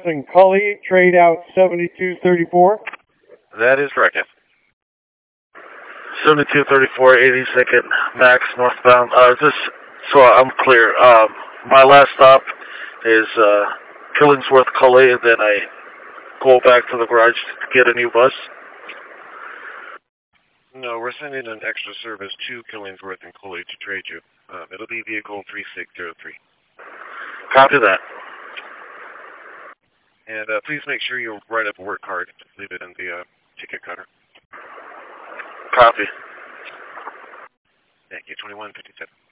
and Cully, trade out 7234. That is correct, yes. 7234, 82nd, Max, northbound. Just so I'm clear, my last stop is Killingsworth, Cully, and then I go back to the garage to get a new bus. No, we're sending an extra service to Killingsworth and Cully to trade you. It'll be vehicle 3603. Copy that. And please make sure you write up a work card. Leave it in the ticket cutter. Copy. Thank you. 2157.